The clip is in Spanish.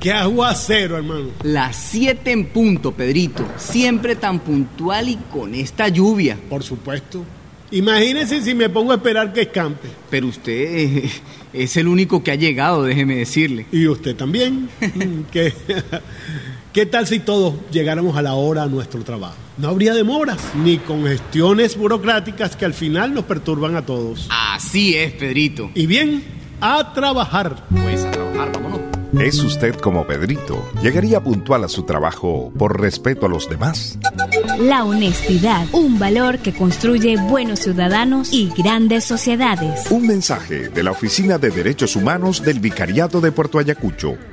¡Qué aguacero, hermano! Las 7 en punto, Pedrito. Siempre tan puntual y con esta lluvia. Por supuesto. Imagínense si me pongo a esperar que escampe. Pero usted es el único que ha llegado, déjeme decirle. Y usted también. ¿Qué tal si todos llegáramos a la hora a nuestro trabajo? No habría demoras, ni congestiones burocráticas que al final nos perturban a todos. Así es, Pedrito. Y bien, a trabajar. Pues a trabajar, vámonos. ¿Es usted como Pedrito? ¿Llegaría puntual a su trabajo por respeto a los demás? La honestidad, un valor que construye buenos ciudadanos y grandes sociedades. Un mensaje de la Oficina de Derechos Humanos del Vicariato de Puerto Ayacucho.